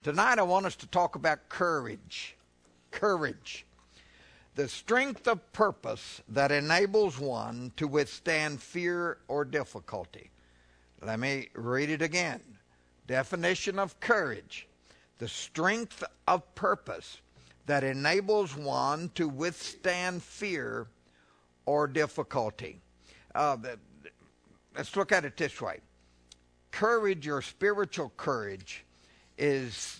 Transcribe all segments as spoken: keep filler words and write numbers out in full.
Tonight I want us to talk about courage. Courage. The strength of purpose that enables one to withstand fear or difficulty. Let me read it again. Definition of courage. The strength of purpose that enables one to withstand fear or difficulty. Uh, let's look at it this way. Courage or spiritual courage is,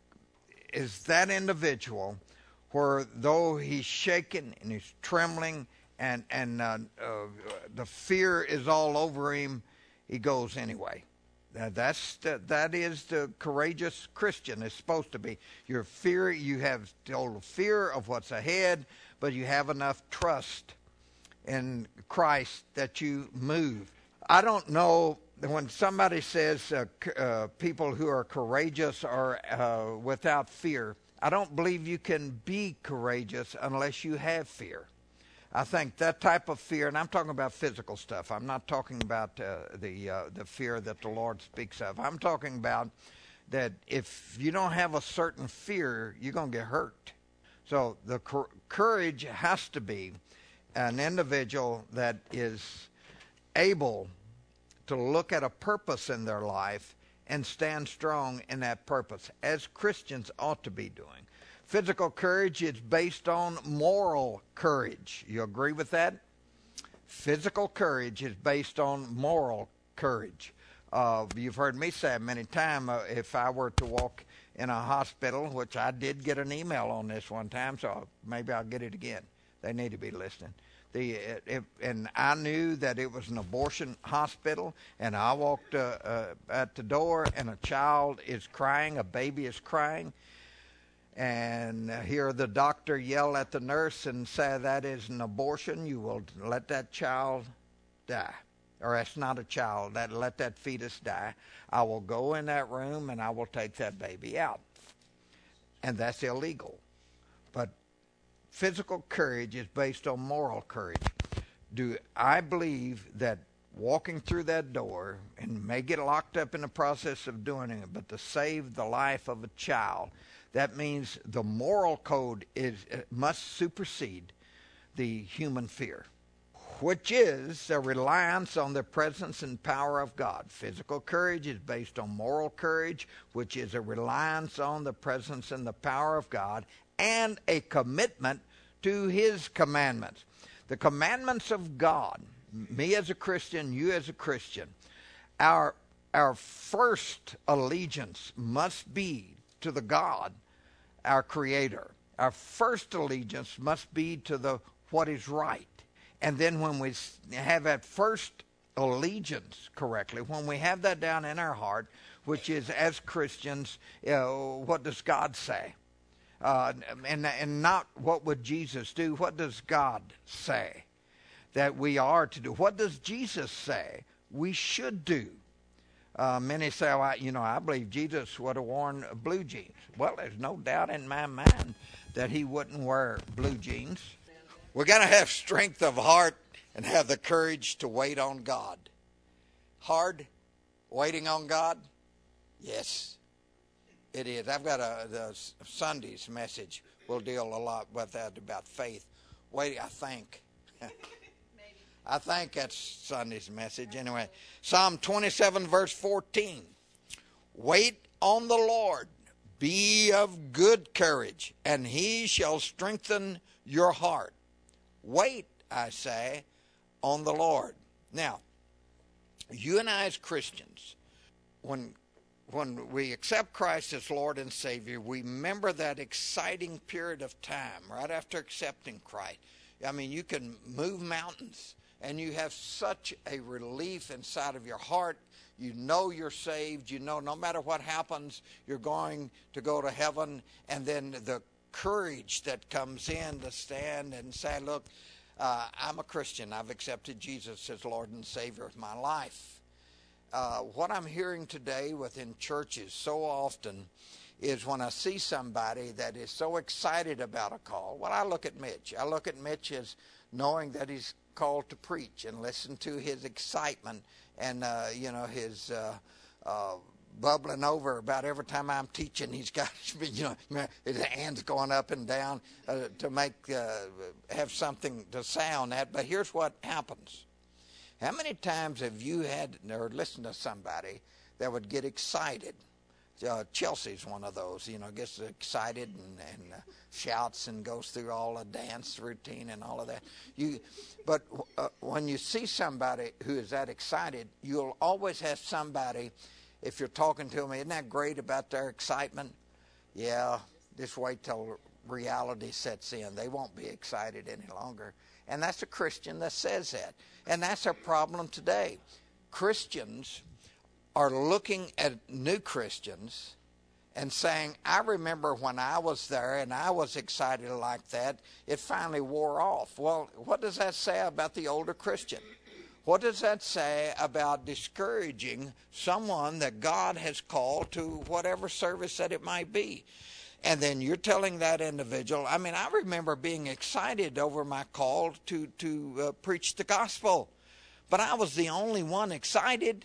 is that individual where though he's shaken and he's trembling and, and uh, uh, the fear is all over him, he goes anyway. Now that's the, that is the courageous Christian is supposed to be. Your fear, you have total fear of what's ahead, but you have enough trust in Christ that you move. I don't know when somebody says uh, uh, people who are courageous are uh, without fear. I don't believe you can be courageous unless you have fear. I think that type of fear, and I'm talking about physical stuff. I'm not talking about uh, the uh, the fear that the Lord speaks of. I'm talking about that if you don't have a certain fear, you're going to get hurt. So the cor- courage has to be an individual that is able to look at a purpose in their life and stand strong in that purpose, as Christians ought to be doing. Physical courage is based on moral courage. You agree with that? Physical courage is based on moral courage. Uh, you've heard me say it many times, uh, if I were to walk in a hospital, which I did get an email on this one time, so maybe I'll get it again. They need to be listening. The it, it, and I knew that it was an abortion hospital, and I walked uh, uh, at the door, and a child is crying, a baby is crying, and hear the doctor yell at the nurse and say, that is an abortion, you will let that child die. Or that's not a child, that let that fetus die. I will go in that room and I will take that baby out. And that's illegal. But physical courage is based on moral courage. Do I believe that walking through that door, and may get locked up in the process of doing it, but to save the life of a child, that means the moral code is must supersede the human fear, which is a reliance on the presence and power of God. Physical courage is based on moral courage, which is a reliance on the presence and the power of God, and a commitment to His commandments. The commandments of God, me as a Christian, you as a Christian, our our first allegiance must be to the God, our Creator. Our first allegiance must be to the what is right. And then when we have that first allegiance correctly, when we have that down in our heart, which is as Christians, you know, what does God say? Uh, and, and not what would Jesus do. What does God say that we are to do? What does Jesus say we should do? Uh, many say, well, I, you know, I believe Jesus would have worn blue jeans. Well, there's no doubt in my mind that he wouldn't wear blue jeans. We're going to have strength of heart and have the courage to wait on God. Hard waiting on God? Yes, it is. I've got a the Sunday's message. We'll deal a lot with that about faith. Wait, I think. I think that's Sunday's message. Anyway, Psalm twenty-seven, verse fourteen. Wait on the Lord. Be of good courage, and he shall strengthen your heart. Wait, I say, on the Lord. Now, you and I as Christians, when when we accept Christ as Lord and Savior, we remember that exciting period of time right after accepting Christ. I mean, you can move mountains, and you have such a relief inside of your heart. You know you're saved. You know no matter what happens, you're going to go to heaven. And then the courage that comes in to stand and say, look, uh, I'm a Christian. I've accepted Jesus as Lord and Savior of my life. Uh, what I'm hearing today within churches so often is when I see somebody that is so excited about a call. Well, I look at Mitch. I look at Mitch as knowing that he's called to preach and listen to his excitement and, uh, you know, his uh, uh, bubbling over about every time I'm teaching. He's got, you know, his hands going up and down uh, to make, uh, have something to say on that. But here's what happens. How many times have you had or listened to somebody that would get excited? Uh, Chelsea's one of those, you know, gets excited and, and uh, shouts and goes through all the dance routine and all of that. You, but uh, when you see somebody who is that excited, you'll always have somebody, if you're talking to them, isn't that great about their excitement? Yeah, just wait till reality sets in. They won't be excited any longer. And that's a Christian that says that. And that's our problem today. Christians are looking at new Christians and saying, I remember when I was there and I was excited like that, it finally wore off. Well, what does that say about the older Christian? What does that say about discouraging someone that God has called to whatever service that it might be? And then you're telling that individual, I mean, I remember being excited over my call to, to uh, preach the gospel, but I was the only one excited.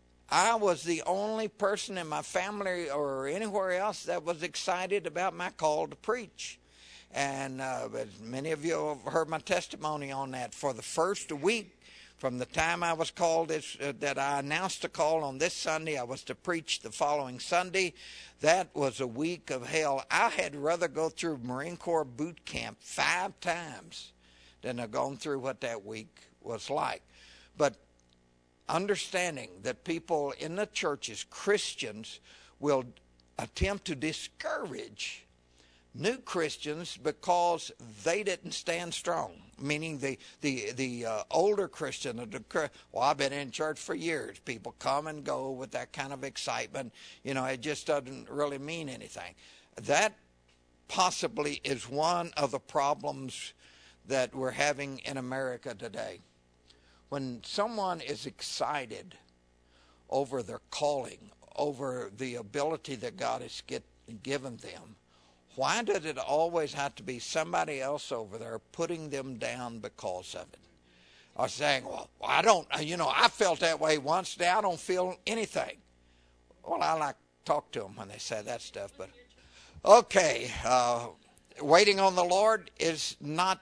I was the only person in my family or anywhere else that was excited about my call to preach. And uh, many of you have heard my testimony on that. For the first week, from the time I was called, this, uh, that I announced the call on this Sunday, I was to preach the following Sunday. That was a week of hell. I had rather go through Marine Corps boot camp five times than have gone through what that week was like. But understanding that people in the churches, Christians, will attempt to discourage new Christians because they didn't stand strong. Meaning the the the uh, older Christian, the, well, I've been in church for years. People come and go with that kind of excitement. You know, it just doesn't really mean anything. That possibly is one of the problems that we're having in America today. When someone is excited over their calling, over the ability that God has get, given them, why does it always have to be somebody else over there putting them down because of it? Or saying, well, I don't, you know, I felt that way once, now I don't feel anything. Well, I like to talk to them when they say that stuff. But okay, uh, waiting on the Lord is not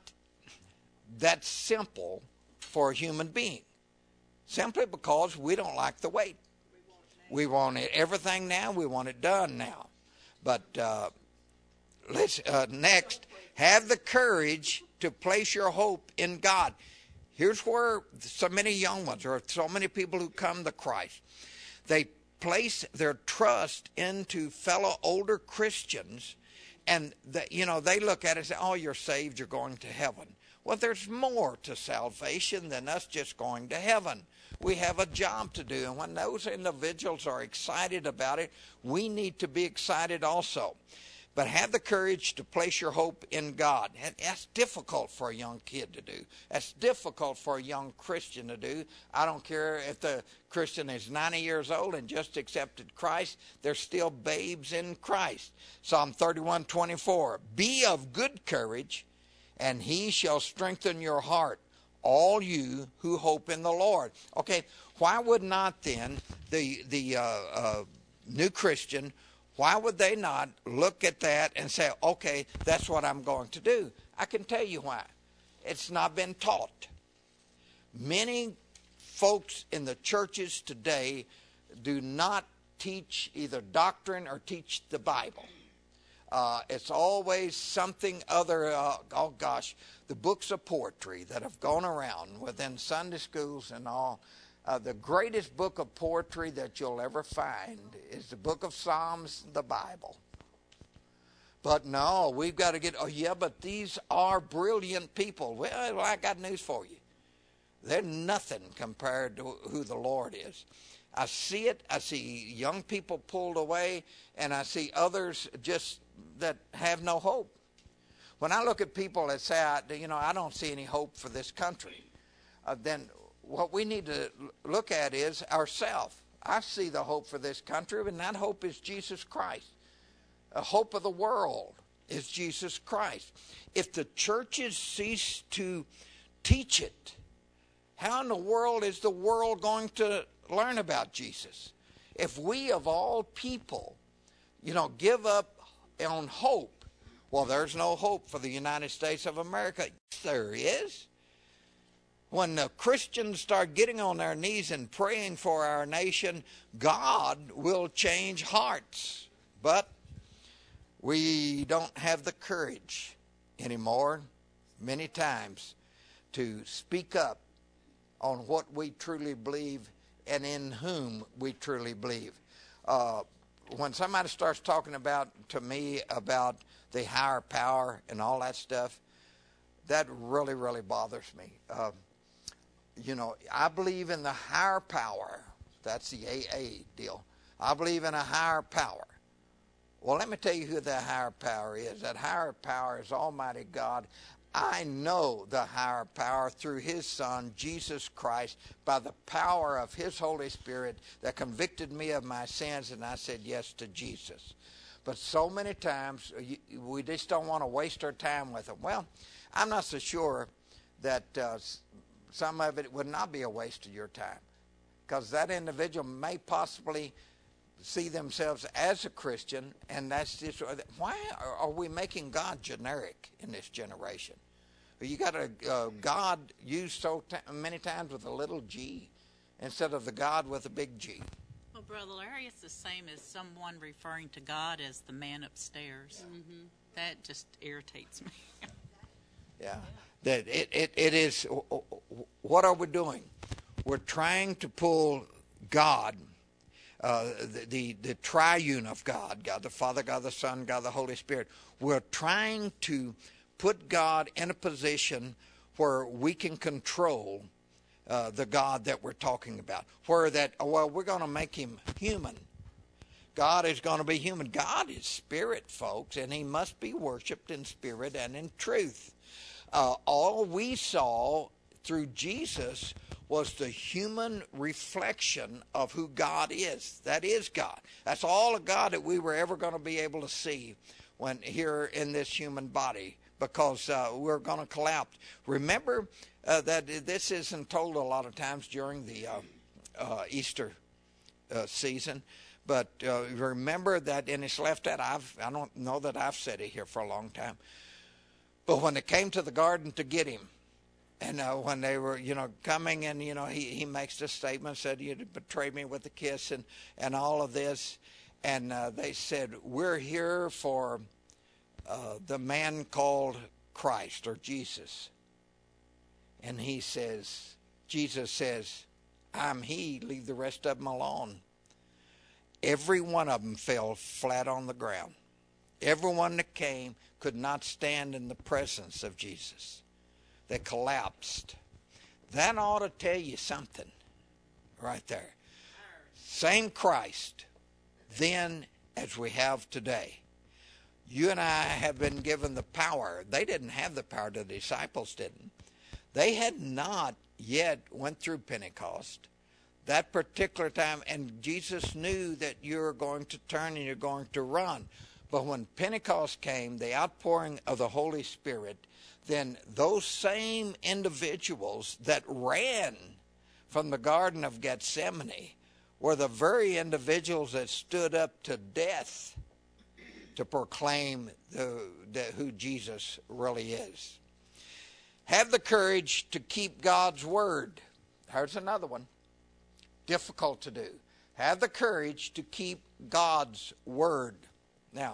that simple for a human being, simply because we don't like the wait. We want it everything now. We want it done now. But uh, let's uh, next have the courage to place your hope in God. Here's where so many young ones, or so many people who come to Christ, they place their trust into fellow older Christians, and the, you know they look at it and say, "Oh, you're saved. You're going to heaven." Well, there's more to salvation than us just going to heaven. We have a job to do, and when those individuals are excited about it, we need to be excited also. But have the courage to place your hope in God. That's difficult for a young kid to do. That's difficult for a young Christian to do. I don't care if the Christian is ninety years old and just accepted Christ. They're still babes in Christ. Psalm thirty-one twenty-four. Be of good courage, and he shall strengthen your heart, all you who hope in the Lord. Okay, why would not then the the uh, uh, new Christian, why would they not look at that and say, okay, that's what I'm going to do? I can tell you why. It's not been taught. Many folks in the churches today do not teach either doctrine or teach the Bible. Uh, it's always something other, uh, oh gosh, the books of poetry that have gone around within Sunday schools and all. Uh, the greatest book of poetry that you'll ever find is the book of Psalms, the Bible. But no, we've got to get, oh yeah, but these are brilliant people. Well, I got news for you. They're nothing compared to who the Lord is. I see it. I see young people pulled away, and I see others just that have no hope. When I look at people that say, I, you know, I don't see any hope for this country, uh, then what we need to look at is ourselves. I see the hope for this country, and that hope is Jesus Christ. The hope of the world is Jesus Christ. If the churches cease to teach it, how in the world is the world going to learn about Jesus? If we of all people, you know, give up on hope, well, there's no hope for the United States of America. Yes, there is. When the Christians start getting on their knees and praying for our nation, God will change hearts. But we don't have the courage anymore, many times, to speak up on what we truly believe and in whom we truly believe. Uh, when somebody starts talking about to me about the higher power and all that stuff, that really, really bothers me. Uh, you know, I believe in the higher power. That's the A A deal. I believe in a higher power. Well, let me tell you who that higher power is. That higher power is Almighty God. I know the higher power through His Son, Jesus Christ, by the power of His Holy Spirit that convicted me of my sins, and I said yes to Jesus. But so many times, we just don't want to waste our time with them. Well, I'm not so sure that uh, some of it would not be a waste of your time, because that individual may possibly see themselves as a Christian, and that's just, why are we making God generic in this generation? You got a uh, God used so t- many times with a little g instead of the God with a big G. Well, Brother Larry, it's the same as someone referring to God as the man upstairs. Mm-hmm. That just irritates me. Yeah. That it, it, it is, what are we doing? We're trying to pull God, uh, the, the, the triune of God, God the Father, God the Son, God the Holy Spirit. We're trying to put God in a position where we can control uh, the God that we're talking about. Where that, well, we're going to make Him human. God is going to be human. God is spirit, folks, and He must be worshipped in spirit and in truth. Uh, all we saw through Jesus was the human reflection of who God is. That is God. That's all of God that we were ever going to be able to see when here in this human body, because uh, we're going to collapse. Remember uh, that this isn't told a lot of times during the uh, uh, Easter uh, season, but uh, remember that, and it's left out. I've, I don't know that I've said it here for a long time. But when they came to the garden to get Him, and uh, when they were, you know, coming, and, you know, he, he makes this statement, said, you'd betray me with a kiss, and, and all of this. And uh, they said, we're here for uh, the man called Christ or Jesus. And he says, Jesus says, I'm He, leave the rest of them alone. Every one of them fell flat on the ground. Everyone that came could not stand in the presence of Jesus. They collapsed. That ought to tell you something right there. Same Christ then as we have today. You and I have been given the power. They didn't have the power. The disciples didn't. They had not yet went through Pentecost. That particular time, and Jesus knew that you're going to turn and you're going to run. But when Pentecost came, the outpouring of the Holy Spirit, then those same individuals that ran from the Garden of Gethsemane were the very individuals that stood up to death to proclaim the, the, who Jesus really is. Have the courage to keep God's word. Here's another one. Difficult to do. Have the courage to keep God's word. Now,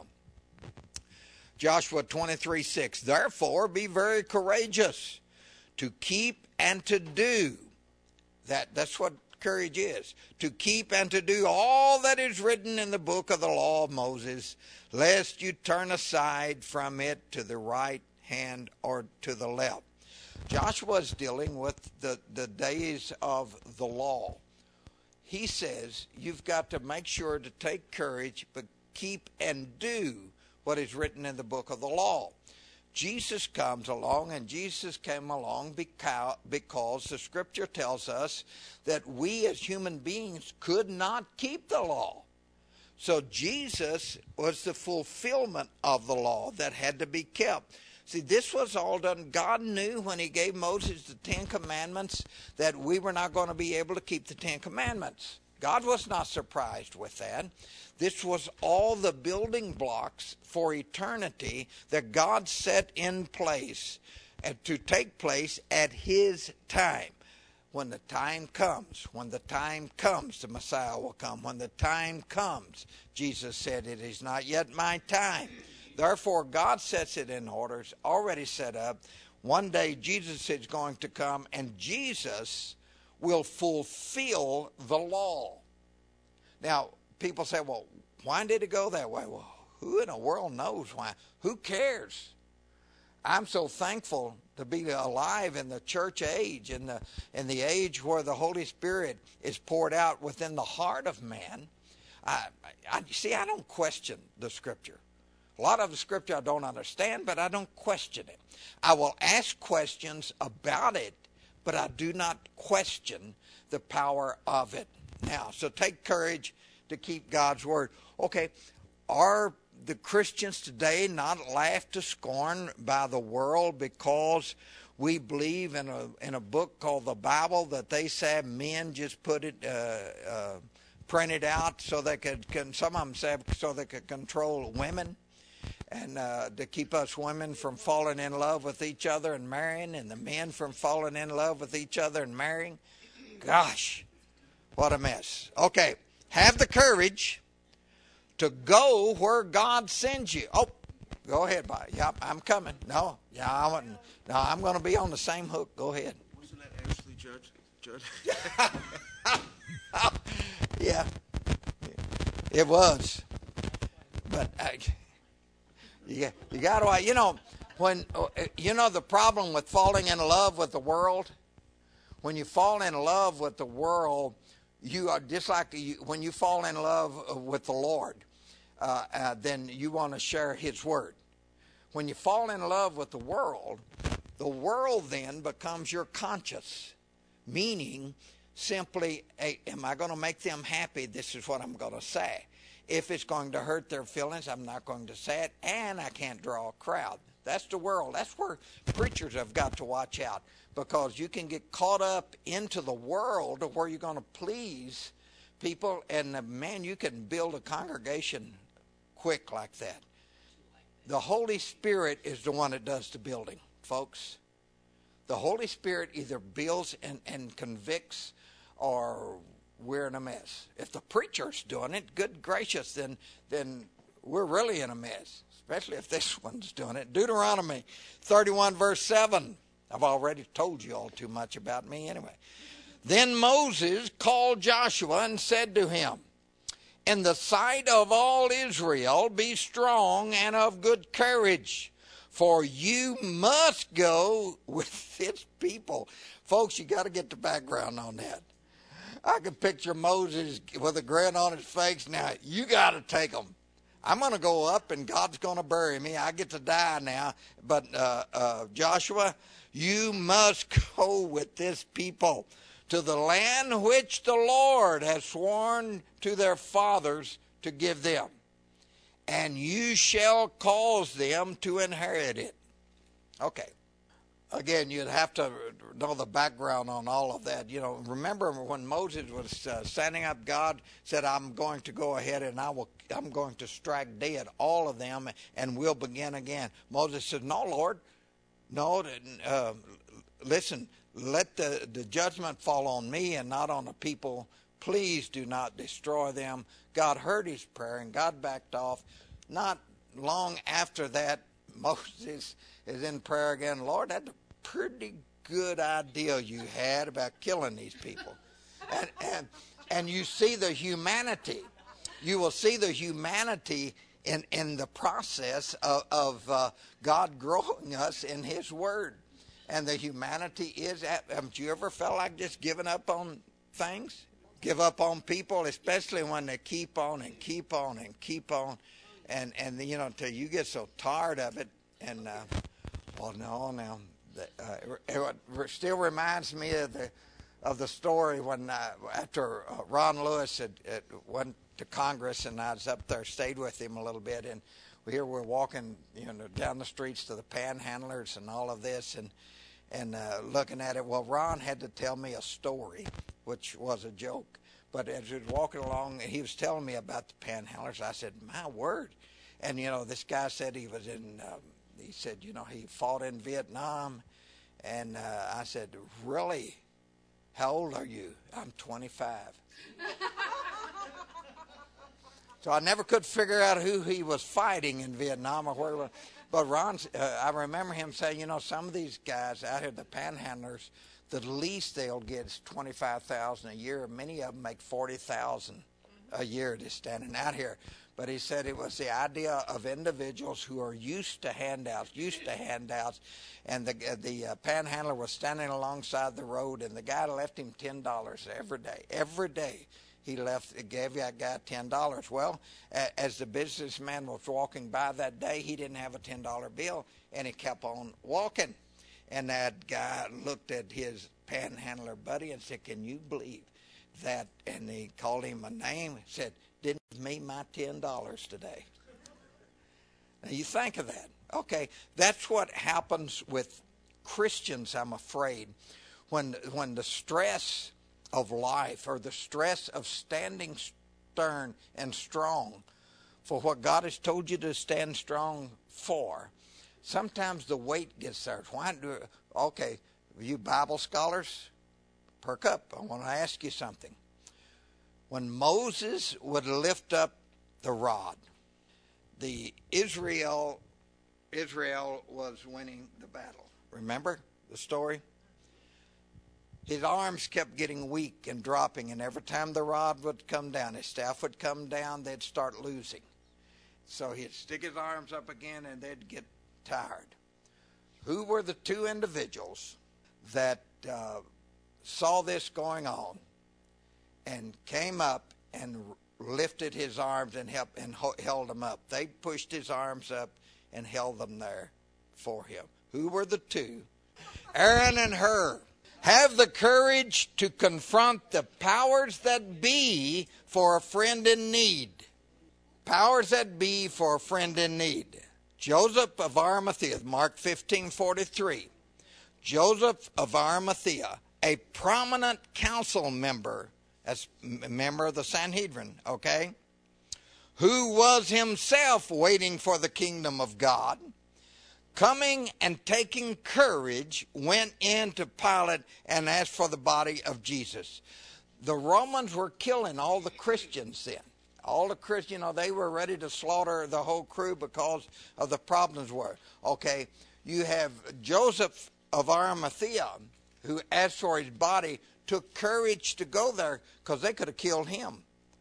Joshua twenty-three six, therefore be very courageous to keep and to do. That, that's what courage is. To keep and to do all that is written in the book of the law of Moses, lest you turn aside from it to the right hand or to the left. Joshua is dealing with the, the days of the law. He says you've got to make sure to take courage, but keep and do what is written in the book of the law. Jesus comes along, and Jesus came along because, because the scripture tells us that we as human beings could not keep the law. So Jesus was the fulfillment of the law that had to be kept. See, this was all done. God knew when He gave Moses the Ten Commandments that we were not going to be able to keep the Ten Commandments. God was not surprised with that. This was all the building blocks for eternity that God set in place and to take place at his time. When the time comes, when the time comes, the Messiah will come. When the time comes, Jesus said, it is not yet my time. Therefore, God sets it in order. It's already set up. One day, Jesus is going to come, and Jesus will fulfill the law. Now, people say, well, why did it go that way? Well, who in the world knows why? Who cares? I'm so thankful to be alive in the church age, in the in the age where the Holy Spirit is poured out within the heart of man. I, I see, I don't question the Scripture. A lot of the Scripture I don't understand, but I don't question it. I will ask questions about it, but I do not question the power of it. Now, so take courage to keep God's word. Okay, are the Christians today not laughed to scorn by the world because we believe in a in a book called the Bible that they say men just put it uh, uh, printed out so they could can some of them say so they could control women and uh, to keep us women from falling in love with each other and marrying, and the men from falling in love with each other and marrying? Gosh, what a mess. Okay, have the courage to go where God sends you. Oh, go ahead, buddy. Yeah, I'm coming. No, yeah, I wouldn't. No, I'm going to be on the same hook. Go ahead. Wasn't that Ashley Judge? Judge? Yeah, it was. But uh, you, you got to, you know, when you know the problem with falling in love with the world. When you fall in love with the world, you are just like you, when you fall in love with the Lord. Uh, uh, then you want to share his word. When you fall in love with the world, the world then becomes your conscience, meaning simply, hey, am I going to make them happy? This is what I'm going to say. If it's going to hurt their feelings, I'm not going to say it, and I can't draw a crowd. That's the world. That's where preachers have got to watch out, because you can get caught up into the world where you're going to please people, and uh, man, you can build a congregation quick like that. The Holy Spirit is the one that does the building, folks. The Holy Spirit either builds and, and convicts, or we're in a mess. If the preacher's doing it, good gracious, then then we're really in a mess, especially if this one's doing it. Deuteronomy thirty-one, verse seven. I've already told you all too much about me anyway. Then Moses called Joshua and said to him, in the sight of all Israel, be strong and of good courage, for you must go with this people. Folks, you got to get the background on that. I can picture Moses with a grin on his face. Now, you got to take them. I'm going to go up and God's going to bury me. I get to die now. But uh, uh, Joshua, you must go with this people to the land which the Lord has sworn to their fathers to give them, and you shall cause them to inherit it. Okay. Again, you'd have to know the background on all of that. You know, remember when Moses was uh, standing up, God said, I'm going to go ahead and I will, I'm going to strike dead all of them and we'll begin again. Moses said, no, Lord, no, uh, listen, let the, the judgment fall on me and not on the people. Please do not destroy them. God heard his prayer and God backed off. Not long after that, Moses is in prayer again. Lord, that's a pretty good idea you had about killing these people. And, and, and you see the humanity. You will see the humanity in, in the process of, of uh, God growing us in his word. And the humanity is, haven't you ever felt like just giving up on things? Give up on people, especially when they keep on and keep on and keep on. And, and you know, until you get so tired of it. And, uh, well, no, now, uh, it, it still reminds me of the of the story when, uh, after uh, Ron Lewis had, had went to Congress, and I was up there, stayed with him a little bit, and here we're walking, you know, down the streets to the panhandlers and all of this, and and uh, looking at it. Well, Ron had to tell me a story, which was a joke, But as we was walking along, he was telling me about the panhandlers. I said, my word. And, you know, this guy said he was in, um, he said, you know, he fought in Vietnam. And uh, I said, really? How old are you? I'm twenty-five. So I never could figure out who he was fighting in Vietnam or where he was. But Ron, uh, I remember him saying, you know, some of these guys out here, the panhandlers, the least they'll get is twenty-five thousand dollars a year. Many of them make forty thousand dollars a year just standing out here. But he said it was the idea of individuals who are used to handouts, used to handouts. And the the uh, panhandler was standing alongside the road, and the guy left him ten dollars every day. Every day he left, gave that guy ten dollars. Well, a, as the businessman was walking by that day, he didn't have a ten dollar bill, and he kept on walking. And that guy looked at his panhandler buddy and said, can you believe that? And he called him a name, said, didn't give me my ten dollars today. Now you think of that. Okay, that's what happens with Christians, I'm afraid, when when the stress of life or the stress of standing stern and strong for what God has told you to stand strong for. Sometimes the weight gets there. Why do? Okay, you Bible scholars, perk up. I want to ask you something. When Moses would lift up the rod, the Israel Israel was winning the battle. Remember the story? His arms kept getting weak and dropping, and every time the rod would come down, his staff would come down, they'd start losing. So he'd stick his arms up again, and they'd get tired. Who were the two individuals that uh, saw this going on and came up and lifted his arms and helped and held him up? They pushed his arms up and held them there for him. Who were the two? Aaron and Hur. Have the courage to confront the powers that be for a friend in need. Powers that be for a friend in need. Joseph of Arimathea, Mark fifteen forty-three. Joseph of Arimathea, a prominent council member, as a member of the Sanhedrin, okay, who was himself waiting for the kingdom of God, coming and taking courage, went in to Pilate and asked for the body of Jesus. The Romans were killing all the Christians then. All the Christians, you know, they were ready to slaughter the whole crew because of the problems were. Okay, you have Joseph of Arimathea, who asked for his body, took courage to go there because they could have killed him,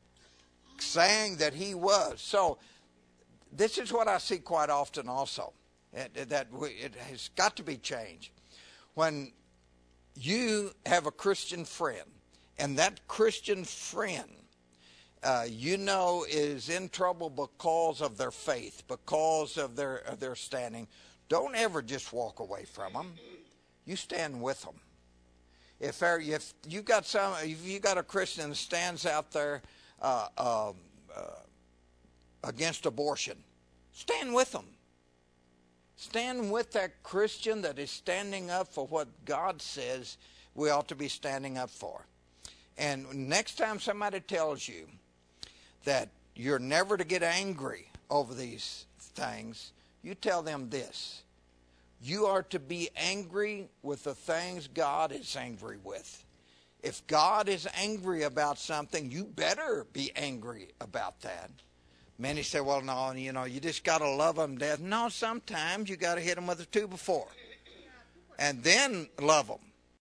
saying that he was. So this is what I see quite often also, that we, it has got to be changed. When you have a Christian friend, and that Christian friend, uh, you know, is in trouble because of their faith, because of their of their standing, don't ever just walk away from them. You stand with them. If, if you got some, if you got a Christian that stands out there uh, uh, uh, against abortion, stand with them. Stand with that Christian that is standing up for what God says we ought to be standing up for. And next time somebody tells you that you're never to get angry over these things, you tell them this. You are to be angry with the things God is angry with. If God is angry about something, you better be angry about that. Many say, well, no, you know, you just got to love them to death. No, sometimes you got to hit them with a two before. And then love them.